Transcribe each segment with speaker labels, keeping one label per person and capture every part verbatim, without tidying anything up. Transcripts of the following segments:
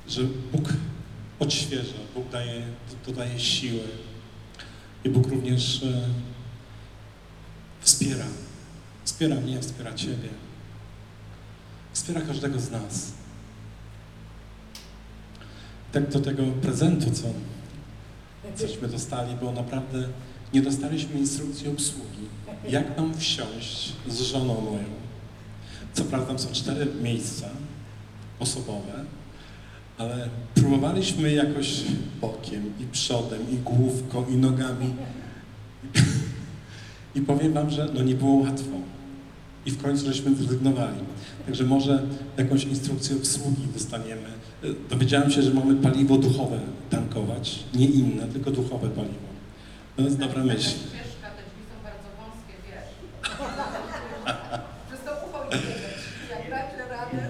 Speaker 1: że Bóg odświeża, Bóg daje, dodaje siły i Bóg również e, wspiera. Wspiera mnie, wspiera Ciebie. Wspiera każdego z nas. Tak do tego prezentu, co cośmy dostali, bo naprawdę nie dostaliśmy instrukcji obsługi, jak mam wsiąść z żoną moją. Co prawda tam są cztery miejsca osobowe, ale próbowaliśmy jakoś bokiem i przodem, i główką, i nogami. I powiem wam, że no nie było łatwo. I w końcu żeśmy zrezygnowali. Także może jakąś instrukcję obsługi dostaniemy. Dowiedziałem się, że mamy paliwo duchowe tankować, nie inne, tylko duchowe paliwo. To jest dobra myśl.
Speaker 2: Ścieżka, te drzwi są bardzo wąskie, wiesz. Przez to ufał nie wiedzieć. Jak dacie radę.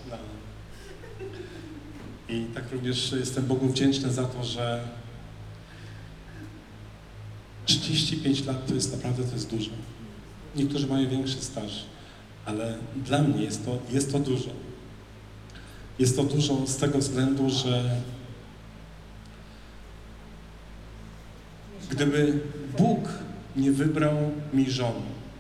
Speaker 1: I tak również jestem Bogu wdzięczny za to, że trzydzieści pięć lat to jest naprawdę to jest dużo. Niektórzy mają większy staż, ale dla mnie jest to, jest to dużo. Jest to dużo z tego względu, że gdyby Bóg nie wybrał mi żony,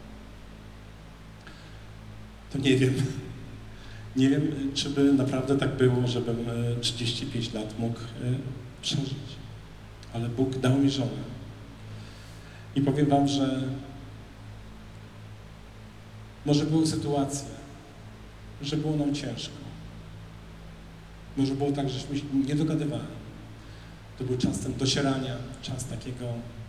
Speaker 1: to nie wiem, nie wiem, czy by naprawdę tak było, żebym trzydzieści pięć lat mógł przeżyć. Ale Bóg dał mi żonę. I powiem wam, że może były sytuacje, że było nam ciężko. Może było tak, żeśmy się nie dogadywali. To był czas ten docierania, czas takiego,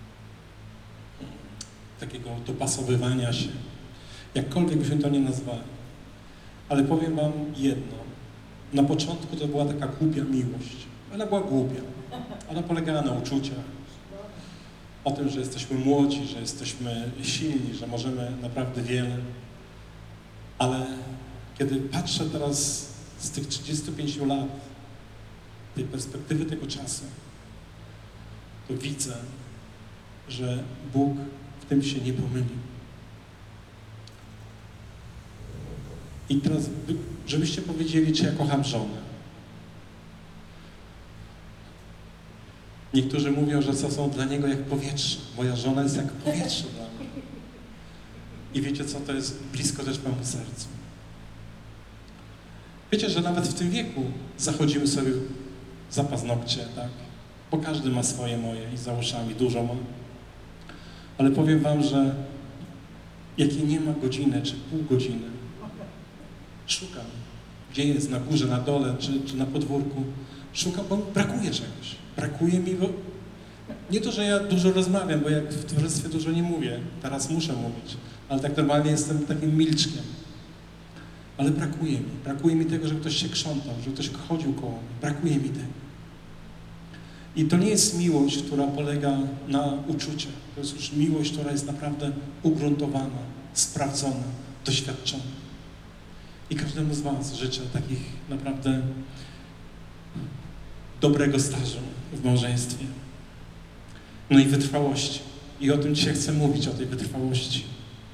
Speaker 1: takiego dopasowywania się. Jakkolwiek byśmy to nie nazwali. Ale powiem wam jedno. Na początku to była taka głupia miłość. Ona była głupia. Ona polegała na uczuciach. O tym, że jesteśmy młodzi, że jesteśmy silni, że możemy naprawdę wiele. Ale kiedy patrzę teraz z tych trzydziestu pięciu lat, tej perspektywy tego czasu, to widzę, że Bóg w tym się nie pomylił. I teraz, żebyście powiedzieli, czy ja kocham żonę. Niektórzy mówią, że co są dla niego jak powietrze. Moja żona jest jak powietrze dla mnie. I wiecie co, to jest blisko też memu sercu. Wiecie, że nawet w tym wieku zachodzimy sobie za paznokcie, tak? Bo każdy ma swoje moje i za uszami dużo ma. Ale powiem wam, że jakie nie ma godziny czy pół godziny, szukam, gdzie jest, na górze, na dole, czy, czy na podwórku. Szukam, bo brakuje czegoś. Brakuje mi, bo nie to, że ja dużo rozmawiam, bo jak w towarzystwie dużo nie mówię. Teraz muszę mówić, ale tak normalnie jestem takim milczkiem. Ale brakuje mi. Brakuje mi tego, żeby ktoś się krzątał, żeby ktoś chodził koło mnie. Brakuje mi tego. I to nie jest miłość, która polega na uczuciach. To jest już miłość, która jest naprawdę ugruntowana, sprawdzona, doświadczona. I każdemu z was życzę takich naprawdę dobrego stażu w małżeństwie. No i wytrwałości. I o tym dzisiaj chcę mówić, o tej wytrwałości.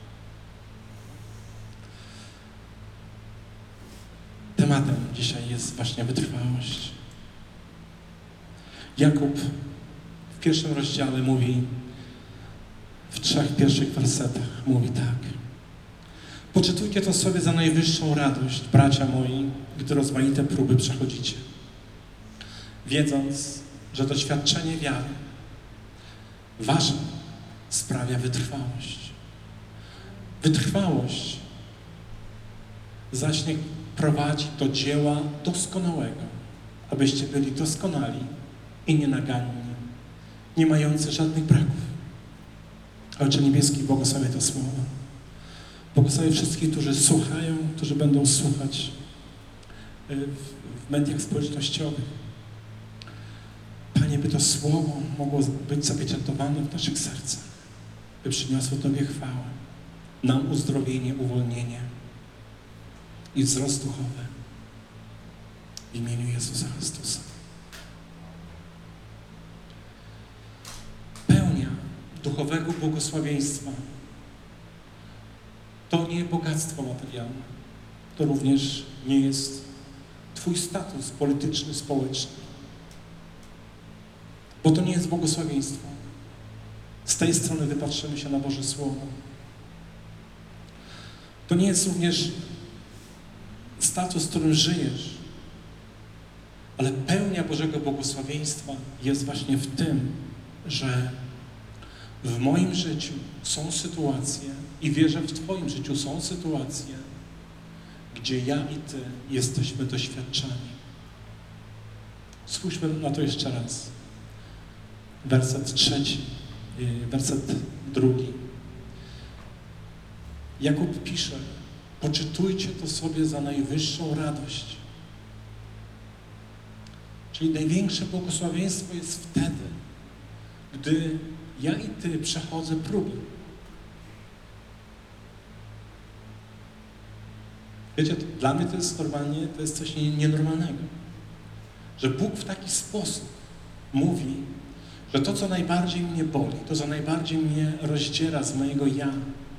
Speaker 1: Tematem dzisiaj jest właśnie wytrwałość. Jakub w pierwszym rozdziale mówi, w trzech pierwszych wersetach mówi tak. Poczytujcie to sobie za najwyższą radość, bracia moi, gdy rozmaite próby przechodzicie, wiedząc, że doświadczenie wiary wasza sprawia wytrwałość. Wytrwałość zaś niech prowadzi do dzieła doskonałego, abyście byli doskonali i nienaganni, nie mający żadnych braków. Ojcze Niebieski, błogosławię to słowo. Błogosławię wszystkich, którzy słuchają, którzy będą słuchać w mediach społecznościowych. Panie, by to słowo mogło być zapieczętowane w naszych sercach, by przyniosło Tobie chwałę, nam uzdrowienie, uwolnienie i wzrost duchowy w imieniu Jezusa Chrystusa. Pełnia duchowego błogosławieństwa to nie bogactwo materialne, to również nie jest twój status polityczny, społeczny. Bo to nie jest błogosławieństwo. Z tej strony wypatrzymy się na Boże Słowo. To nie jest również status, w którym żyjesz, ale pełnia Bożego błogosławieństwa jest właśnie w tym, że w moim życiu są sytuacje i wierzę, w Twoim życiu są sytuacje, gdzie ja i Ty jesteśmy doświadczani. Spójrzmy na to jeszcze raz. Werset trzeci, werset drugi. Jakub pisze: poczytujcie to sobie za najwyższą radość. Czyli największe błogosławieństwo jest wtedy, gdy ja i Ty przechodzę próby. Wiecie, to, dla mnie to jest normalnie, to jest coś nienormalnego. Że Bóg w taki sposób mówi, że to, co najbardziej mnie boli, to, co najbardziej mnie rozdziera z mojego ja,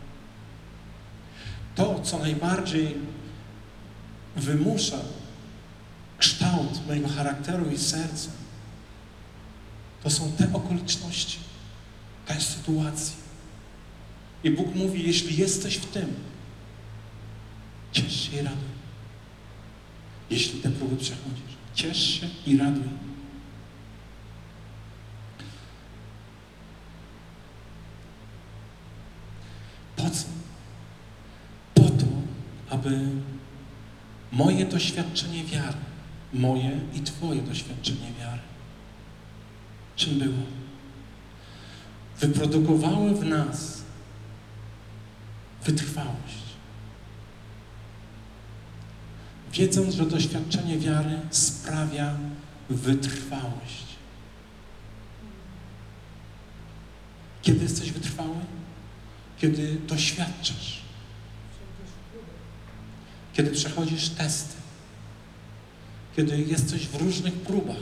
Speaker 1: to, co najbardziej wymusza kształt mojego charakteru i serca, to są te okoliczności, ta sytuacja. I Bóg mówi, jeśli jesteś w tym, ciesz się i raduj. Jeśli te próby przechodzisz, ciesz się i raduj. Po co? Po to, aby moje doświadczenie wiary, moje i Twoje doświadczenie wiary, czym było? Wyprodukowały w nas wytrwałość. Wiedząc, że doświadczenie wiary sprawia wytrwałość. Kiedy jesteś wytrwały? Kiedy doświadczasz. Kiedy przechodzisz testy. Kiedy jesteś w różnych próbach.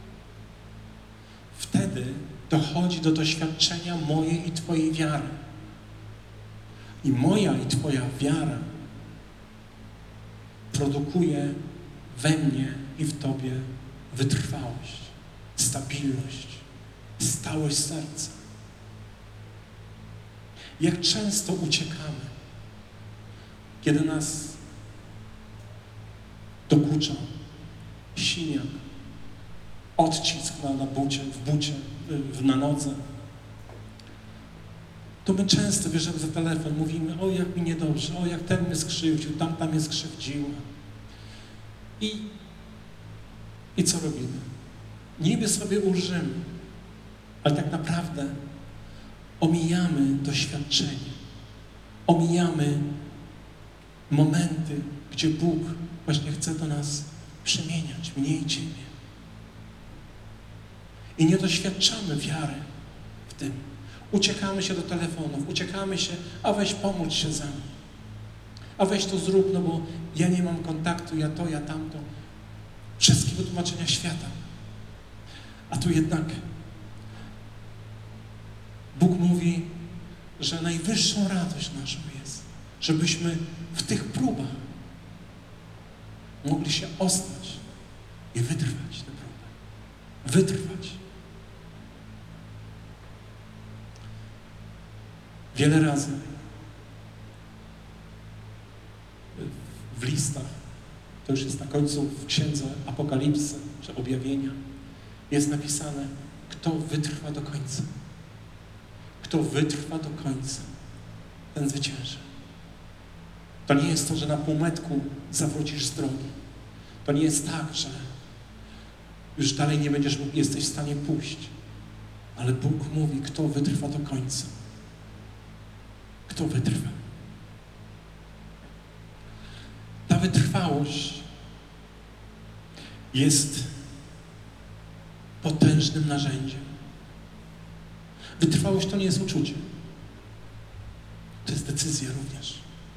Speaker 1: Wtedy dochodzi do doświadczenia mojej i Twojej wiary. I moja i Twoja wiara produkuje we mnie i w Tobie wytrwałość, stabilność, stałość serca. Jak często uciekamy, kiedy nas dokucza siniak, odcisk na, na bucie, w bucie, w, na nodze, to my często bierzemy za telefon, mówimy: o, jak mi niedobrze, o, jak ten mnie skrzywdził, tamta mnie skrzywdziła. I, I co robimy? Niby sobie ulżymy, ale tak naprawdę omijamy doświadczenie, omijamy momenty, gdzie Bóg właśnie chce do nas przemieniać, mnie i Ciebie. I nie doświadczamy wiary w tym. Uciekamy się do telefonów, uciekamy się, a weź pomóż się ze mną. A weź to zrób, no bo ja nie mam kontaktu, ja to, ja tamto. Wszystkie wytłumaczenia świata. A tu jednak Bóg mówi, że najwyższą radość naszą jest, żebyśmy w tych próbach mogli się ostać i wytrwać te próby. Wytrwać. Wiele razy w listach, to już jest na końcu w księdze Apokalipsy, czy Objawienia, jest napisane, kto wytrwa do końca. Kto wytrwa do końca, ten zwycięży. To nie jest to, że na półmetku zawrócisz z drogi. To nie jest tak, że już dalej nie będziesz mógł, jesteś w stanie pójść. Ale Bóg mówi, kto wytrwa do końca. Kto wytrwa? Ta wytrwałość jest potężnym narzędziem. Wytrwałość to nie jest uczucie. To jest decyzja również.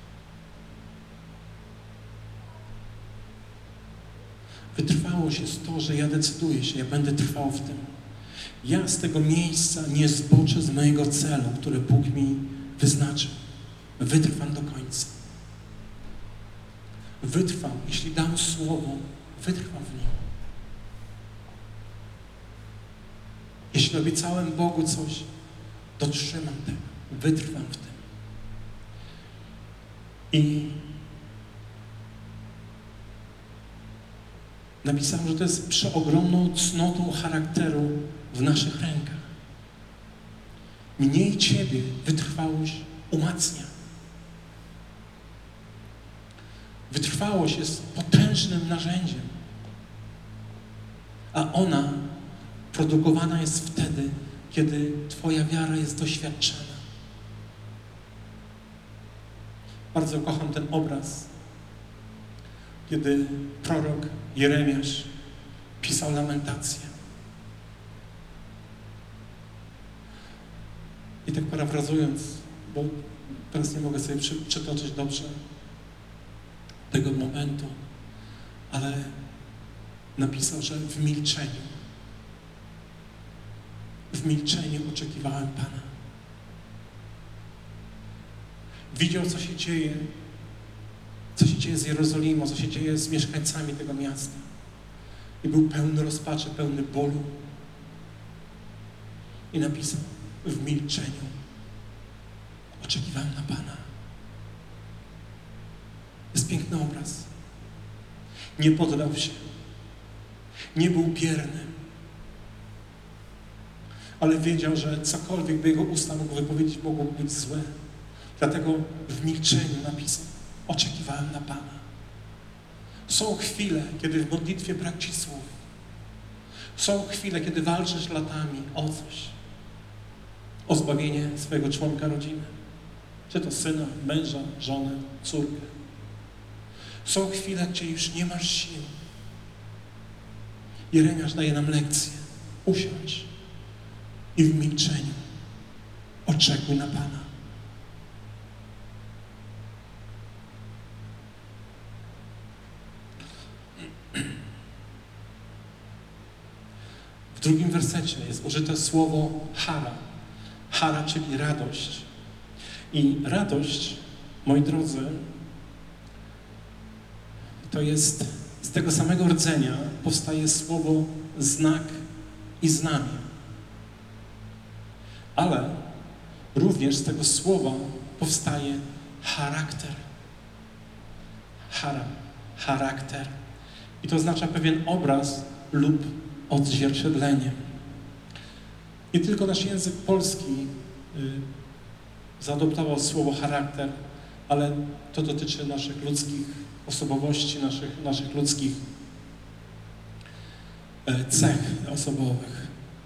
Speaker 1: Wytrwałość jest to, że ja decyduję się, ja będę trwał w tym. Ja z tego miejsca nie zboczę z mojego celu, który Bóg mi wyznaczył. Wytrwam do końca. Wytrwam, jeśli dam słowo, wytrwam w Nim. Jeśli obiecałem Bogu coś, dotrzymam tego, wytrwam w tym. I napisałem, że to jest przeogromną cnotą charakteru w naszych rękach. Mnie i Ciebie wytrwałość umacnia. Wytrwałość jest potężnym narzędziem, a ona produkowana jest wtedy, kiedy Twoja wiara jest doświadczona. Bardzo kocham ten obraz, kiedy prorok Jeremiasz pisał lamentację. I tak parafrazując, bo teraz nie mogę sobie przy, przytoczyć dobrze tego momentu, ale napisał, że w milczeniu, w milczeniu oczekiwałem Pana. Widział, co się dzieje, co się dzieje z Jerozolimą, co się dzieje z mieszkańcami tego miasta. I był pełny rozpaczy, pełny bólu. I napisał, w milczeniu oczekiwałem na Pana. To jest piękny obraz. Nie poddał się. Nie był bierny. Ale wiedział, że cokolwiek by jego usta mógł wypowiedzieć, mogło być złe. Dlatego w milczeniu napisał, oczekiwałem na Pana. Są chwile, kiedy w modlitwie brak Ci słów. Są chwile, kiedy walczysz latami o coś. O zbawienie swojego członka rodziny. Czy to syna, męża, żonę, córkę. Są chwile, gdzie już nie masz sił. Jeremiasz daje nam lekcję. Usiądź i w milczeniu oczekuj na Pana. W drugim wersecie jest użyte słowo hara. Hara, czyli radość. I radość, moi drodzy, to jest z tego samego rdzenia powstaje słowo znak i znamie. Ale również z tego słowa powstaje charakter. Hara, charakter. I to oznacza pewien obraz lub odzwierciedlenie. Nie tylko nasz język polski y, zaadoptował słowo charakter, ale to dotyczy naszych ludzkich osobowości, naszych, naszych ludzkich y, cech osobowych.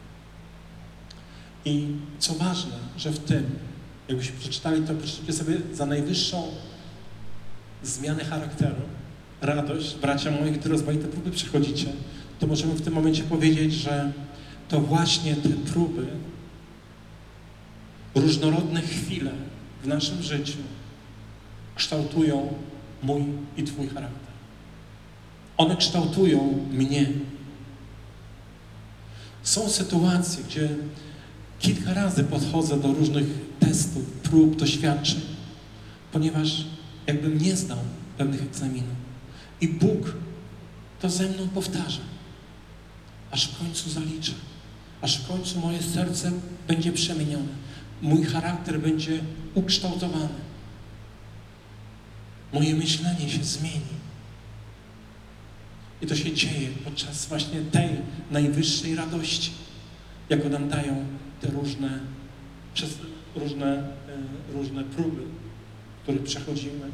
Speaker 1: I co ważne, że w tym, jakbyśmy przeczytali to, przeczytajcie sobie za najwyższą zmianę charakteru, radość, bracia moi, gdy rozmaite próby przechodzicie, to możemy w tym momencie powiedzieć, że to właśnie te próby, różnorodne chwile w naszym życiu kształtują mój i Twój charakter. One kształtują mnie. Są sytuacje, gdzie kilka razy podchodzę do różnych testów, prób, doświadczeń, ponieważ jakbym nie zdał pewnych egzaminów. I Bóg to ze mną powtarza, aż w końcu zaliczę, aż w końcu moje serce będzie przemienione, mój charakter będzie ukształtowany, moje myślenie się zmieni. I to się dzieje podczas właśnie tej najwyższej radości, jaką nam dają te różne, przez różne, y, różne próby, które przechodzimy.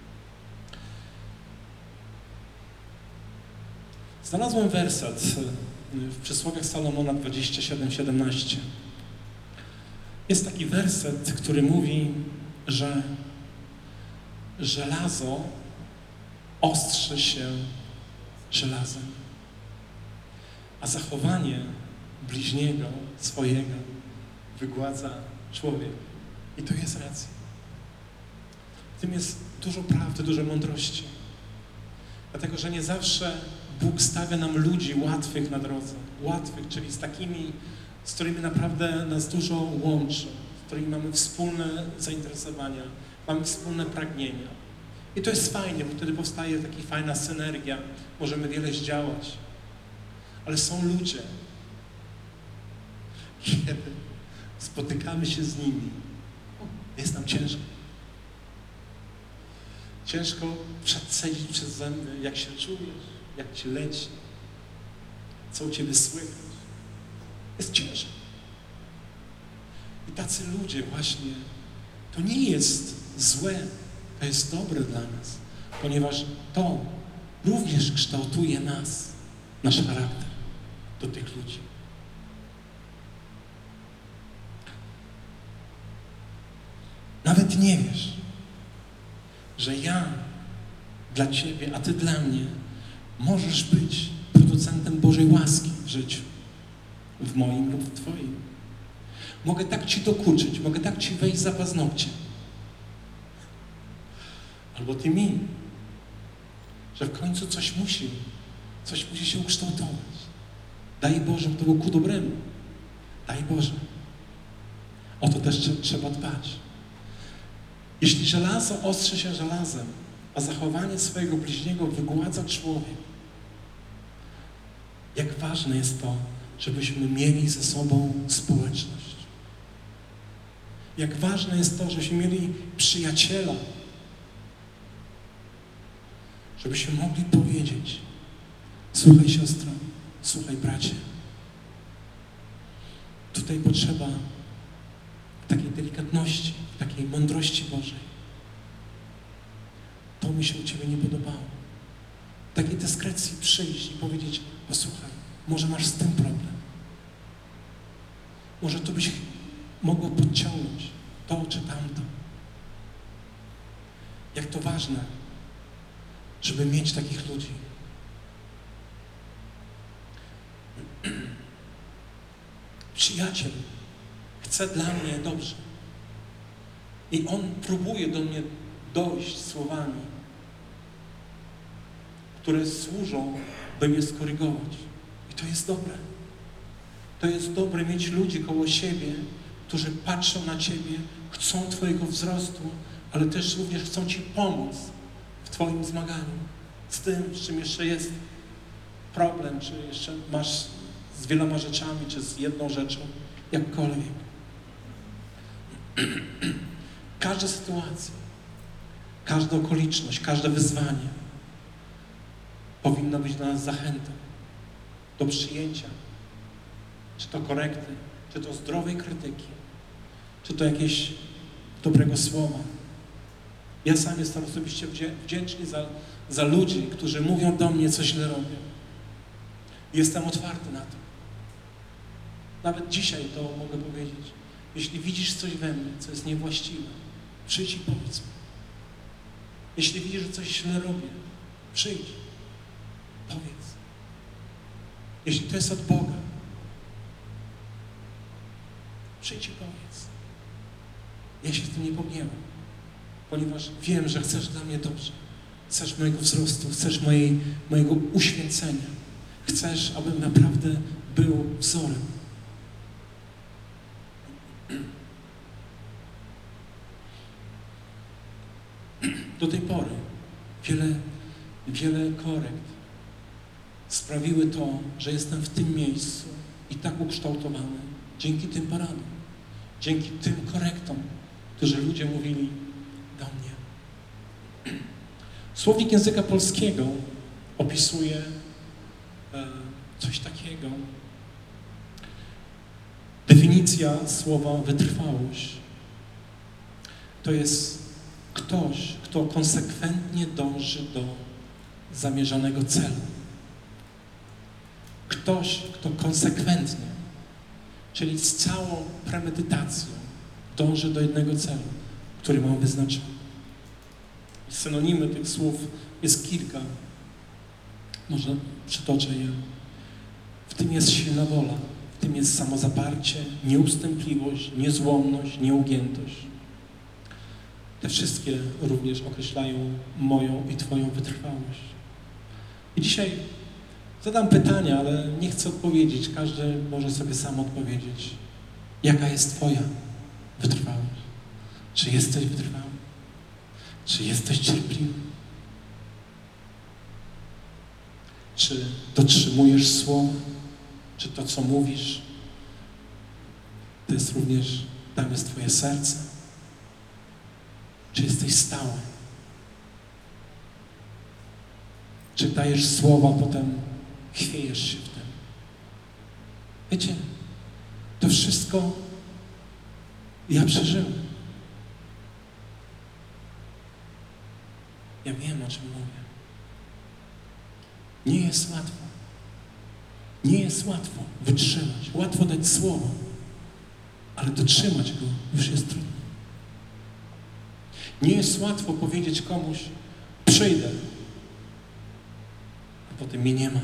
Speaker 1: Znalazłem werset w Przysłowiach Salomona dwadzieścia siedem siedemnaście. Jest taki werset, który mówi, że żelazo ostrzy się żelazem, a zachowanie bliźniego swojego wygładza człowiek. I to jest racja. W tym jest dużo prawdy, dużo mądrości. Dlatego, że nie zawsze Bóg stawia nam ludzi łatwych na drodze. Łatwych, czyli z takimi, z którymi naprawdę nas dużo łączy, z którymi mamy wspólne zainteresowania, mamy wspólne pragnienia. I to jest fajnie, bo wtedy powstaje taka fajna synergia, możemy wiele zdziałać. Ale są ludzie, kiedy spotykamy się z nimi, jest nam ciężko. Ciężko przesadzić przez zęby, jak się czujesz, jak ci leci, co u ciebie słychać. Jest ciężko. I tacy ludzie właśnie, to nie jest złe, to jest dobre dla nas, ponieważ to również kształtuje nas, nasz charakter do tych ludzi. Nawet nie wiesz, że ja dla ciebie, a ty dla mnie możesz być producentem Bożej łaski w życiu, w moim lub w twoim. Mogę tak ci dokuczyć, mogę tak ci wejść za paznokcie. Albo ty mi, że w końcu coś musi, coś musi się ukształtować. Daj Boże, to było ku dobremu. Daj Boże. O to też trzeba dbać. Jeśli żelazo ostrzy się żelazem, a zachowanie swojego bliźniego wygładza człowiek, jak ważne jest to, żebyśmy mieli ze sobą społeczność. Jak ważne jest to, żebyśmy mieli przyjaciela, żebyśmy mogli powiedzieć: słuchaj siostro, słuchaj bracie, tutaj potrzeba takiej delikatności, takiej mądrości Bożej. To mi się u ciebie nie podobało. Takiej dyskrecji przyjść i powiedzieć: posłuchaj, może masz z tym problem. Może tu byś mogło podciągnąć to czy tamto. Jak to ważne, żeby mieć takich ludzi. Przyjaciel chce dla mnie dobrze. I on próbuje do mnie dojść słowami, które służą, by mnie skorygować. I to jest dobre. To jest dobre mieć ludzi koło siebie, którzy patrzą na ciebie, chcą twojego wzrostu, ale też również chcą ci pomóc w twoim zmaganiu z tym, z czym jeszcze jest problem, czy jeszcze masz z wieloma rzeczami, czy z jedną rzeczą, jakkolwiek. Każda sytuacja, każda okoliczność, każde wyzwanie powinno być dla nas zachętą do przyjęcia, czy to korekty, czy to zdrowej krytyki, czy to jakieś dobrego słowa. Ja sam jestem osobiście wdzięczny za, za ludzi, którzy mówią do mnie, co źle robię. Jestem otwarty na to. Nawet dzisiaj to mogę powiedzieć. Jeśli widzisz coś we mnie, co jest niewłaściwe, przyjdź i powiedz mi. Jeśli widzisz, że coś źle robię, przyjdź, powiedz. Jeśli to jest od Boga, przyjdź i powiedz. Ja się z tym nie pogniewam, ponieważ wiem, że chcesz dla mnie dobrze. Chcesz mojego wzrostu, chcesz mojej, mojego uświęcenia. Chcesz, abym naprawdę był wzorem. Do tej pory wiele, wiele korekt sprawiły to, że jestem w tym miejscu i tak ukształtowany dzięki tym poradom, dzięki tym korektom, którzy ludzie mówili do mnie. Słownik języka polskiego opisuje e, coś takiego. Definicja słowa wytrwałość to jest ktoś, kto konsekwentnie dąży do zamierzonego celu. Ktoś, kto konsekwentnie, czyli z całą premedytacją dąży do jednego celu, który mam wyznaczony. Synonimy tych słów jest kilka. Może przytoczę je. W tym jest silna wola, w tym jest samozaparcie, nieustępliwość, niezłomność, nieugiętość. Te wszystkie również określają moją i twoją wytrwałość. I dzisiaj zadam pytania, ale nie chcę odpowiedzieć. Każdy może sobie sam odpowiedzieć. Jaka jest twoja wytrwałość? Czy jesteś wytrwały? Czy jesteś cierpliwy? Czy dotrzymujesz słowa? Czy to, co mówisz, to jest również, tam jest Twoje serce? Czy jesteś stały? Czy dajesz słowa, a potem chwiejesz się w tym? Wiecie, to wszystko ja przeżyłem. Ja wiem, o czym mówię. Nie jest łatwo. Nie jest łatwo wytrzymać. Łatwo dać słowo, ale dotrzymać go już jest trudno. Nie jest łatwo powiedzieć komuś, przyjdę, a potem mnie nie ma.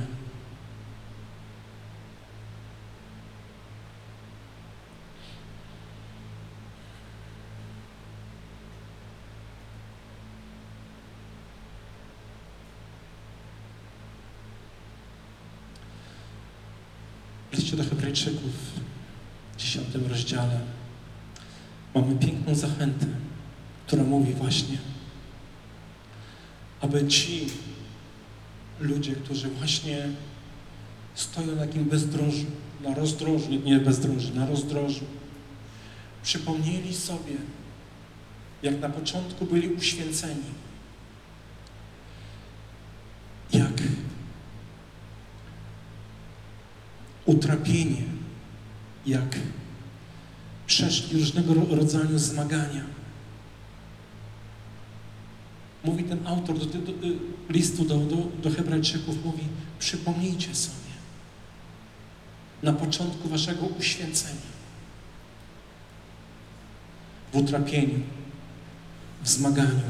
Speaker 1: W liście do Hebrajczyków w dziesiątym rozdziale mamy piękną zachętę, która mówi właśnie, aby ci ludzie, którzy właśnie stoją na takim bezdrożu, na rozdrożu, nie bezdrożu, na rozdrożu, przypomnieli sobie, jak na początku byli uświęceni, jak utrapienie, jak przeszli różnego rodzaju zmagania. Mówi ten autor do, do, do, listu do, do, do Hebrajczyków, mówi, przypomnijcie sobie na początku waszego uświęcenia, w utrapieniu, w zmaganiu.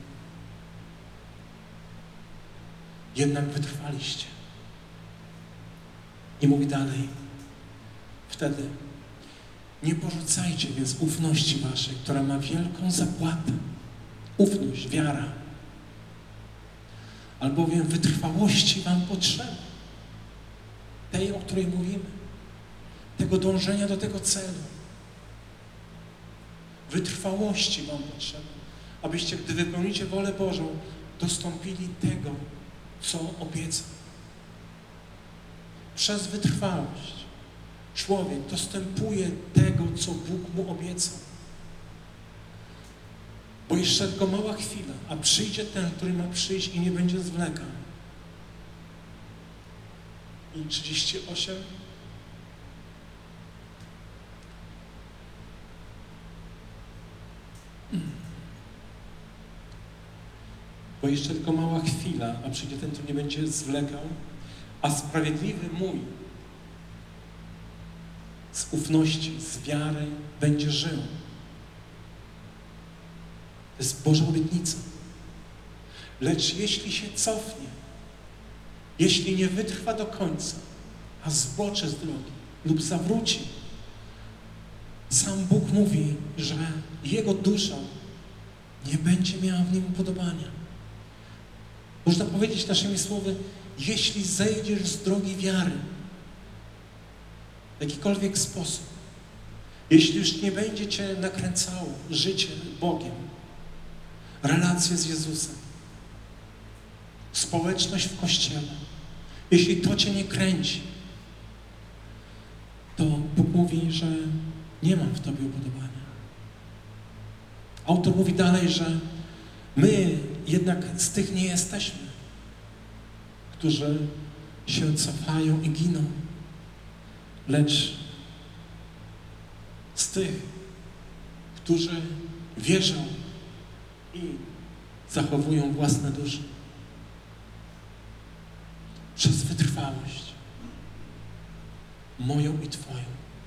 Speaker 1: Jednak wytrwaliście. I mówi dalej, wtedy nie porzucajcie więc ufności waszej, która ma wielką zapłatę. Ufność, wiara. Albowiem wytrwałości wam potrzeba. Tej, o której mówimy. Tego dążenia do tego celu. Wytrwałości wam potrzeba. Abyście, gdy wypełnicie wolę Bożą, dostąpili tego, co obiecał. Przez wytrwałość człowiek dostępuje tego, co Bóg mu obiecał. Bo jeszcze tylko mała chwila, a przyjdzie ten, który ma przyjść i nie będzie zwlekał. I trzydzieści osiem. Bo jeszcze tylko mała chwila, a przyjdzie ten, który nie będzie zwlekał, a sprawiedliwy mój z ufności, z wiary będzie żył. To jest Boża obietnica. Lecz jeśli się cofnie, jeśli nie wytrwa do końca, a zboczy z drogi lub zawróci, sam Bóg mówi, że jego dusza nie będzie miała w nim upodobania. Można powiedzieć naszymi słowy, jeśli zejdziesz z drogi wiary, w jakikolwiek sposób, jeśli już nie będzie cię nakręcało życie Bogiem, relacje z Jezusem, społeczność w Kościele, jeśli to cię nie kręci, to Bóg mówi, że nie mam w tobie upodobania. Autor mówi dalej, że my jednak z tych nie jesteśmy, którzy się cofają i giną, lecz z tych, którzy wierzą i zachowują własne dusze. Przez wytrwałość moją i Twoją.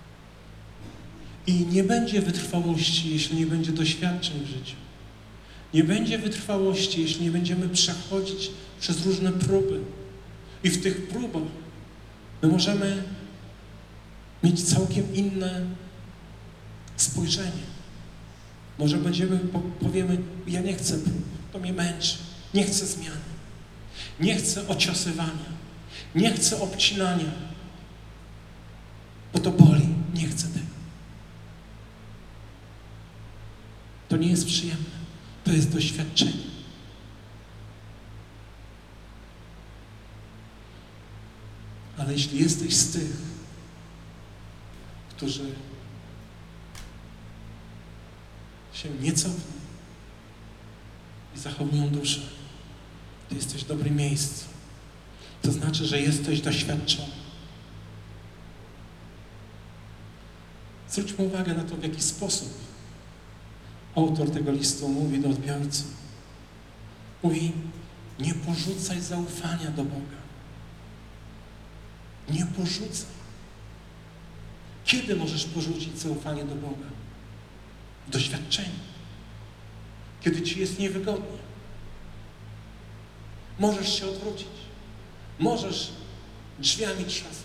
Speaker 1: I nie będzie wytrwałości, jeśli nie będzie doświadczeń w życiu. Nie będzie wytrwałości, jeśli nie będziemy przechodzić przez różne próby. I w tych próbach my możemy mieć całkiem inne spojrzenie. Może będziemy, powiemy, ja nie chcę prób, to mnie męczy, nie chcę zmiany, nie chcę ociosywania, nie chcę obcinania, bo to boli, nie chcę tego. To nie jest przyjemne, to jest doświadczenie. Ale jeśli jesteś z tych, którzy się nie cofną i zachowują duszę, to jesteś w dobrym miejscu. To znaczy, że jesteś doświadczony. Zwróćmy uwagę na to, w jaki sposób autor tego listu mówi do odbiorcy. Mówi, nie porzucaj zaufania do Boga. Nie porzucaj. Kiedy możesz porzucić zaufanie do Boga? W doświadczeniu. Kiedy ci jest niewygodnie. Możesz się odwrócić. Możesz drzwiami trzasnąć.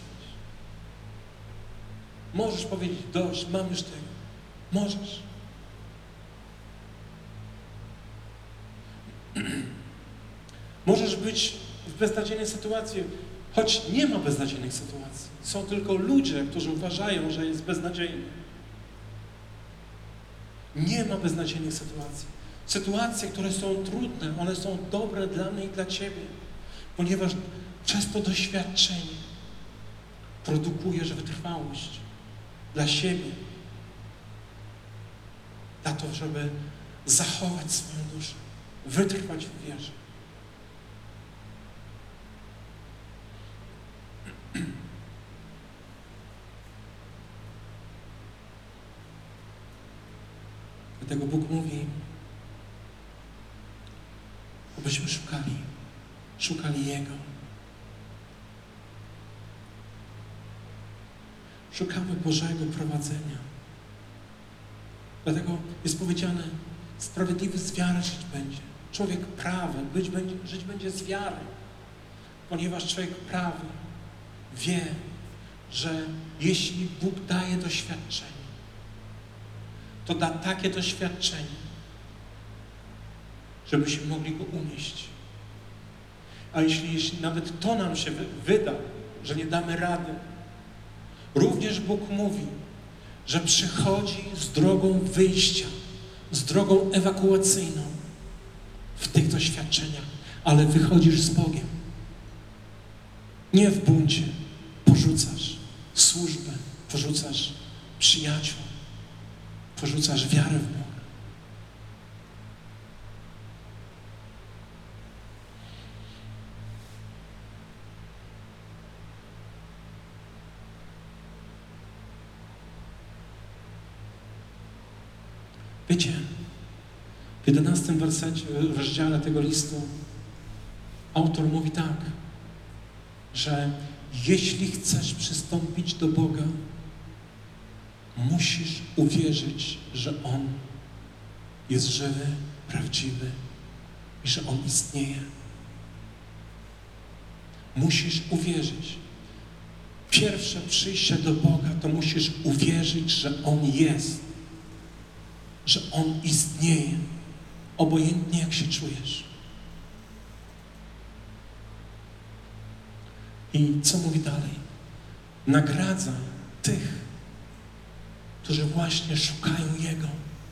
Speaker 1: Możesz powiedzieć, dość, mam już tego. Możesz. Możesz być w beznadziejnej sytuacji, choć nie ma beznadziejnych sytuacji. Są tylko ludzie, którzy uważają, że jest beznadziejny. Nie ma beznadziejnych sytuacji. Sytuacje, które są trudne, one są dobre dla mnie i dla Ciebie, ponieważ przez to doświadczenie produkujesz wytrwałość dla siebie, dla to, żeby zachować swoją duszę, wytrwać w wierze. Dlatego Bóg mówi, abyśmy szukali, szukali Jego. Szukamy Bożego prowadzenia. Dlatego jest powiedziane, sprawiedliwy z wiary żyć będzie. Człowiek prawy być będzie, żyć będzie z wiary. Ponieważ człowiek prawy wie, że jeśli Bóg daje doświadczenie, to da takie doświadczenie, żebyśmy mogli go unieść. A jeśli, jeśli nawet to nam się wyda, że nie damy rady, również Bóg mówi, że przychodzi z drogą wyjścia, z drogą ewakuacyjną w tych doświadczeniach, ale wychodzisz z Bogiem. Nie w buncie porzucasz służbę, porzucasz przyjaciół, porzucasz wiarę w Boga. Wiecie, w jedenastym wersecie, w rozdziale tego listu autor mówi tak, że jeśli chcesz przystąpić do Boga, musisz uwierzyć, że On jest żywy, prawdziwy i że On istnieje. Musisz uwierzyć. Pierwsze przyjście do Boga to musisz uwierzyć, że On jest, że On istnieje, obojętnie jak się czujesz. I co mówi dalej? Nagradza tych, którzy właśnie szukają Jego.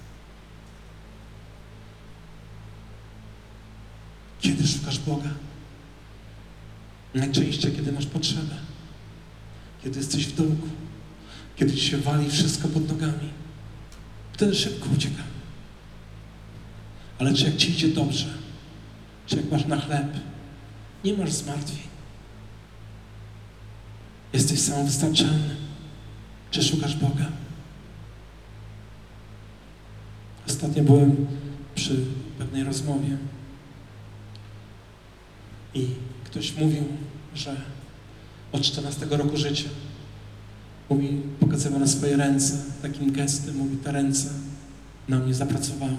Speaker 1: Kiedy szukasz Boga? Najczęściej, kiedy masz potrzebę. Kiedy jesteś w dołku. Kiedy ci się wali wszystko pod nogami. Wtedy szybko uciekamy. Ale czy jak ci idzie dobrze, czy jak masz na chleb, nie masz zmartwień. Jesteś samowystarczalny. Czy szukasz Boga? Ostatnio byłem przy pewnej rozmowie i ktoś mówił, że od czternastego roku życia mówi, pokazywał na swoje ręce takim gestem, mówi, te ręce na mnie zapracowały.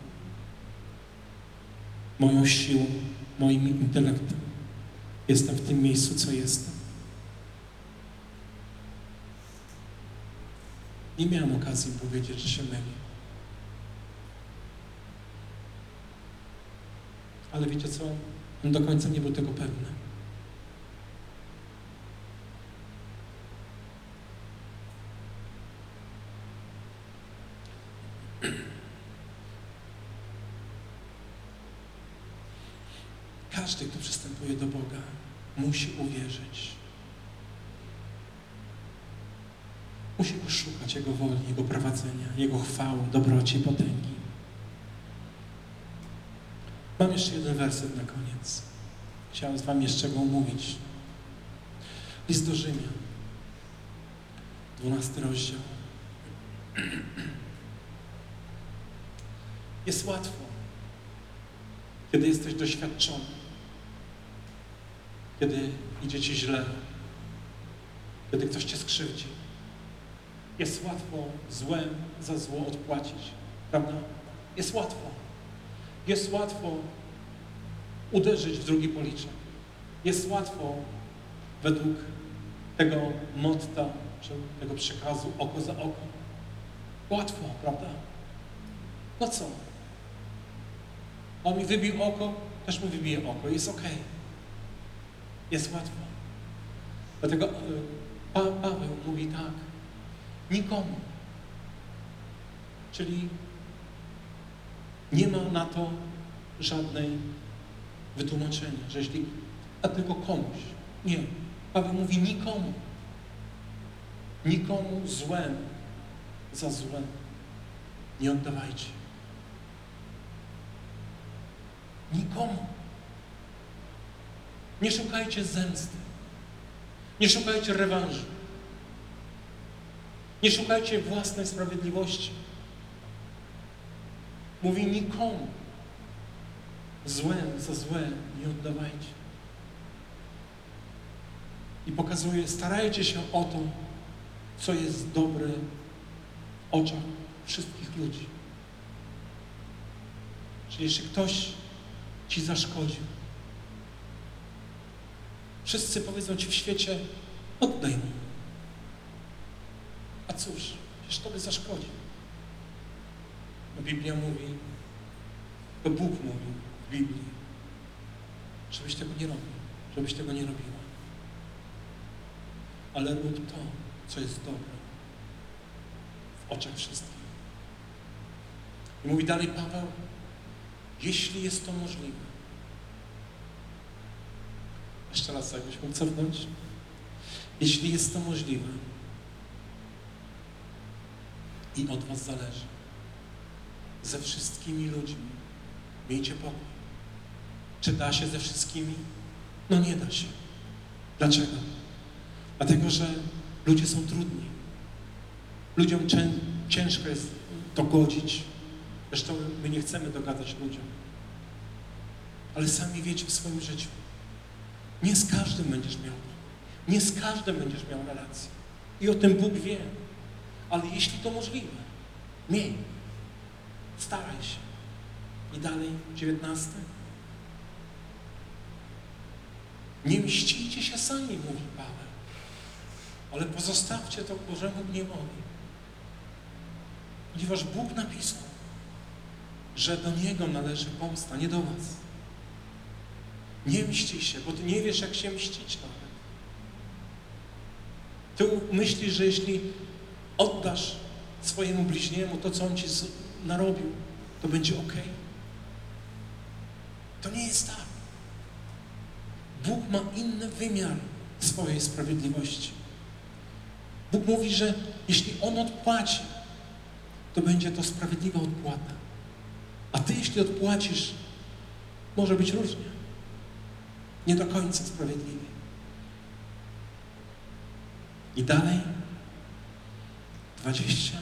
Speaker 1: Moją siłą, moim intelektem jestem w tym miejscu, co jestem. Nie miałem okazji powiedzieć, że się myli. Ale wiecie co? On do końca nie był tego pewny. Każdy, kto przystępuje do Boga, musi uwierzyć, Musi Go szukać, Jego woli, Jego prowadzenia, Jego chwały, dobroci i potęgi. Mam jeszcze jeden werset na koniec. Chciałem z Wami jeszcze go omówić. List do Rzymian, dwunasty rozdział. Jest łatwo, kiedy jesteś doświadczony, kiedy idzie Ci źle, kiedy ktoś Cię skrzywdzi. Jest łatwo złem za zło odpłacić, prawda? Jest łatwo. Jest łatwo uderzyć w drugi policzek. Jest łatwo według tego motta, czy tego przekazu oko za oko. Łatwo, prawda? No co? On mi wybił oko, też mu wybije oko. Jest okej. Jest łatwo. Dlatego pa Paweł mówi tak. Nikomu. Czyli nie ma na to żadnej wytłumaczenia, że jeśli, a tylko komuś. Nie. Paweł mówi nikomu. Nikomu złem za złem nie oddawajcie. Nikomu. Nie szukajcie zemsty. Nie szukajcie rewanżu. Nie szukajcie własnej sprawiedliwości. Mówi nikomu złem za złe nie oddawajcie. I pokazuje, starajcie się o to, co jest dobre w oczach wszystkich ludzi. Czyli jeśli ktoś Ci zaszkodził, wszyscy powiedzą Ci w świecie, oddaj mu. A cóż, przecież Tobie zaszkodzi. No Biblia mówi, to Bóg mówi w Biblii, żebyś tego nie robił, żebyś tego nie robiła. Ale rób to, co jest dobre w oczach wszystkich. I mówi dalej Paweł, jeśli jest to możliwe. Jeszcze raz, jakbyś mógł cofnąć. Jeśli jest to możliwe i od Was zależy, ze wszystkimi ludźmi miejcie pokój. Czy da się ze wszystkimi? No nie da się. Dlaczego? Dlatego, że ludzie są trudni. Ludziom ciężko jest dogodzić. Zresztą my nie chcemy dogadać ludziom. Ale sami wiecie w swoim życiu. Nie z każdym będziesz miał. Nie z każdym będziesz miał relację. I o tym Bóg wie. Ale jeśli to możliwe, miej. Staraj się. I dalej, dziewiętnasty. Nie mścicie się sami, mówi Paweł. Ale pozostawcie to Bożemu gniewowi. Ponieważ Bóg napisał, że do Niego należy pomsta, nie do Was. Nie mści się, bo Ty nie wiesz, jak się mścić nawet. Ty myślisz, że jeśli oddasz swojemu bliźniemu to, co on Ci narobił, to będzie ok. To nie jest tak. Bóg ma inny wymiar swojej sprawiedliwości. Bóg mówi, że jeśli On odpłaci, to będzie to sprawiedliwa odpłata. A Ty, jeśli odpłacisz, może być różnie. Nie do końca sprawiedliwie. I dalej, dwadzieścia.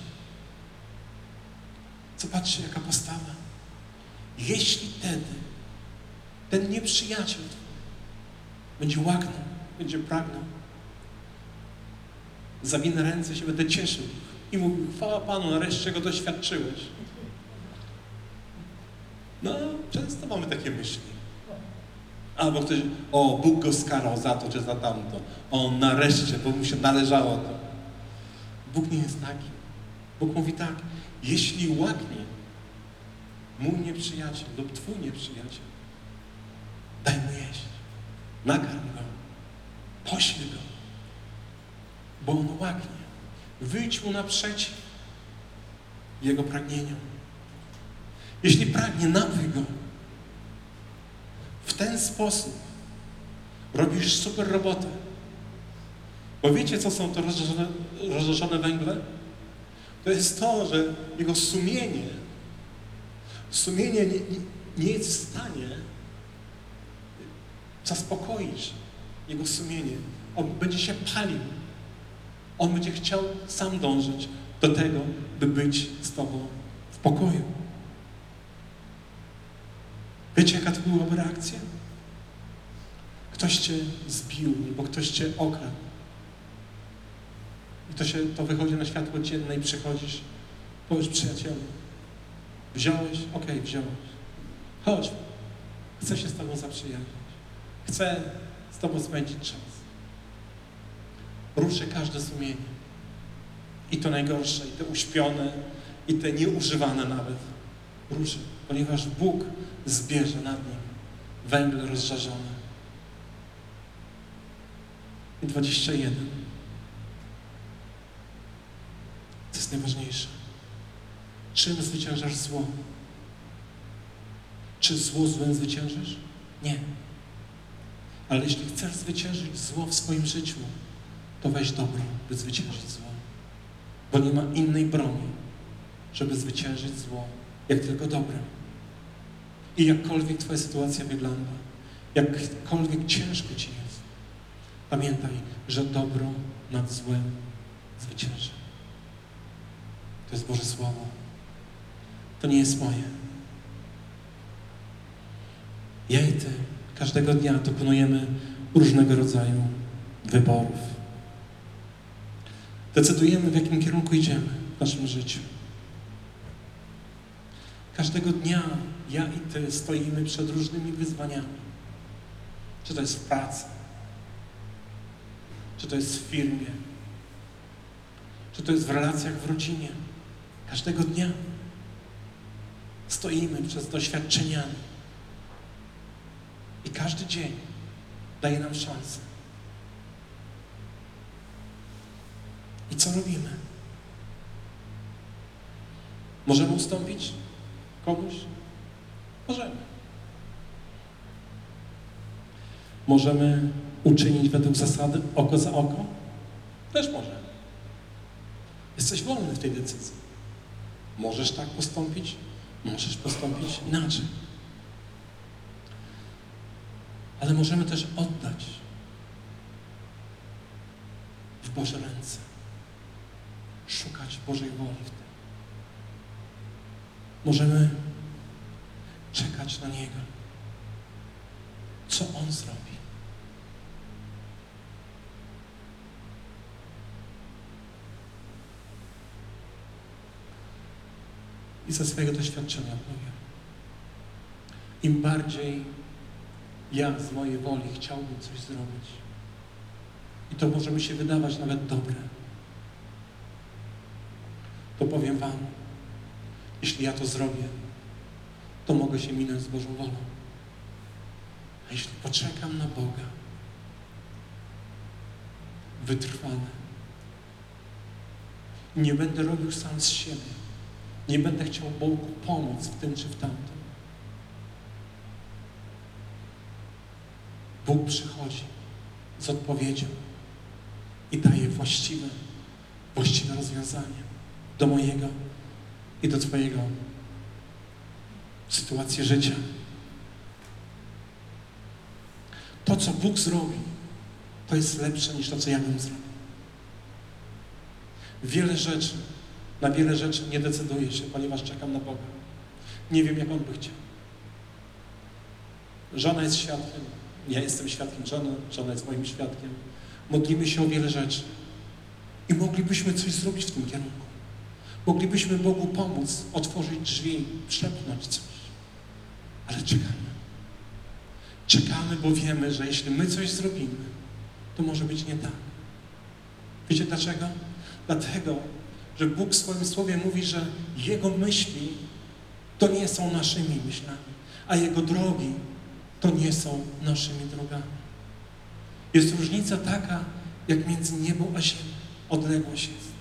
Speaker 1: Zobaczcie, jaka postawa. Jeśli wtedy ten nieprzyjaciel będzie łaknął, będzie pragnął, zawinę ręce, się będę cieszył i mówił, chwała Panu, nareszcie go doświadczyłeś. No, często mamy takie myśli. Albo ktoś, o, Bóg go skarał za to, czy za tamto. O, nareszcie, bo mu się należało to. Bóg nie jest taki. Bóg mówi tak, jeśli łaknie mój nieprzyjaciel lub Twój nieprzyjaciel, daj mu jeść, nakarm go, poślij go, bo on łaknie. Wyjdź mu naprzeciw jego pragnieniom. Jeśli pragnie, napój go. W ten sposób robisz super robotę. Bo wiecie, co są to rozżarzone, rozżarzone węgle? To jest to, że jego sumienie, sumienie nie, nie, nie jest w stanie zaspokoić jego sumienie. On będzie się palił. On będzie chciał sam dążyć do tego, by być z Tobą w pokoju. Wiecie, jaka to byłaby reakcja? Ktoś Cię zbił, albo ktoś Cię okradł. I to się, to wychodzi na światło dzienne i przychodzisz, powiesz przyjacielu, wziąłeś? Okej, okay, wziąłeś. Chodź, chcę się z Tobą zaprzyjaźnić. Chcę z Tobą spędzić czas. Ruszy każde sumienie. I to najgorsze, i te uśpione, i te nieużywane nawet. Ruszy, ponieważ Bóg zbierze nad nim węgle rozżarzone. I dwadzieścia jeden. To jest najważniejsze. Czym zwyciężasz zło? Czy zło złem zwyciężysz? Nie. Ale jeśli chcesz zwyciężyć zło w swoim życiu, to weź dobro, by zwyciężyć zło. Bo nie ma innej broni, żeby zwyciężyć zło, jak tylko dobre. I jakkolwiek Twoja sytuacja wygląda, jakkolwiek ciężko Ci jest, pamiętaj, że dobro nad złem zwycięży. To jest Boże Słowo. To nie jest moje. Ja i Ty każdego dnia dokonujemy różnego rodzaju wyborów. Decydujemy, w jakim kierunku idziemy w naszym życiu. Każdego dnia ja i Ty stoimy przed różnymi wyzwaniami. Czy to jest w pracy, czy to jest w firmie, czy to jest w relacjach w rodzinie. Każdego dnia stoimy przed doświadczeniami. I każdy dzień daje nam szansę. I co robimy? Możemy ustąpić komuś? Możemy. Możemy uczynić według zasady oko za oko? Też możemy. Jesteś wolny w tej decyzji. Możesz tak postąpić, możesz postąpić inaczej. Ale możemy też oddać w Boże ręce. Szukać Bożej woli w tym. Możemy czekać na Niego. Co On zrobi. I ze swojego doświadczenia powiem. Im bardziej ja z mojej woli chciałbym coś zrobić, i to może mi się wydawać nawet dobre, to powiem Wam, jeśli ja to zrobię, to mogę się minąć z Bożą wolą. A jeśli poczekam na Boga, wytrwale, nie będę robił sam z siebie, nie będę chciał Bogu pomóc w tym czy w tamtym, Bóg przychodzi z odpowiedzią i daje właściwe, właściwe rozwiązanie do mojego i do Twojego sytuacji życia. To, co Bóg zrobi, to jest lepsze niż to, co ja bym zrobił. Wiele rzeczy, na wiele rzeczy nie decyduję się, ponieważ czekam na Boga. Nie wiem, jak On by chciał. Żona jest świadkiem, ja jestem świadkiem żony, żona jest moim świadkiem. Modlimy się o wiele rzeczy i moglibyśmy coś zrobić w tym kierunku. Moglibyśmy Bogu pomóc, otworzyć drzwi, przepchnąć coś. Ale czekamy. Czekamy, bo wiemy, że jeśli my coś zrobimy, to może być nie tak. Wiecie dlaczego? Dlatego, że Bóg w swoim Słowie mówi, że Jego myśli to nie są naszymi myślami, a Jego drogi to nie są naszymi drogami. Jest różnica taka, jak między niebem a ziemią. Odległość jest.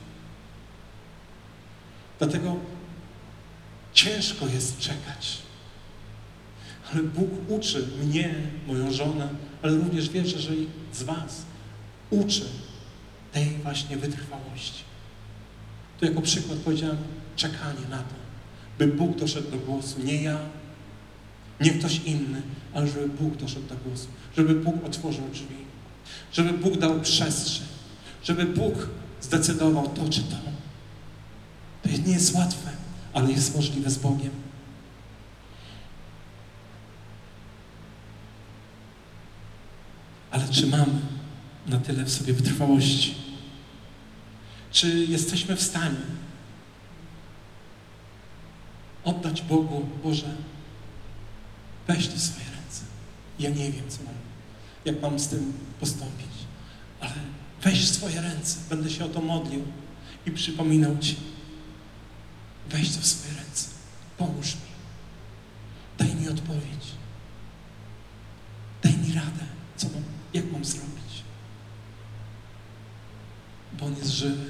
Speaker 1: Dlatego ciężko jest czekać. Ale Bóg uczy mnie, moją żonę, ale również wierzę, że i z Was uczy tej właśnie wytrwałości. Tu jako przykład powiedziałem czekanie na to, by Bóg doszedł do głosu. Nie ja, nie ktoś inny, ale żeby Bóg doszedł do głosu. Żeby Bóg otworzył drzwi. Żeby Bóg dał przestrzeń. Żeby Bóg zdecydował to czy to. To nie jest łatwe, ale jest możliwe z Bogiem. Ale czy mamy na tyle w sobie wytrwałości? Czy jesteśmy w stanie oddać Bogu, Boże, weź to w swoje ręce. Ja nie wiem, co mam, jak mam z tym postąpić, ale weź w swoje ręce. Będę się o to modlił i przypominał Ci. Weź to w swoje ręce. Pomóż mi. Daj mi odpowiedź. Daj mi radę, co mam, jak mam zrobić. Bo On jest żywy.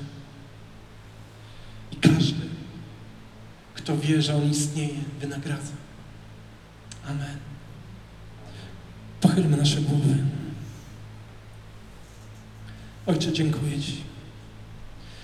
Speaker 1: I każdy, kto wie, że On istnieje, wynagradza. Amen. Pochylmy nasze głowy. Ojcze, dziękuję Ci.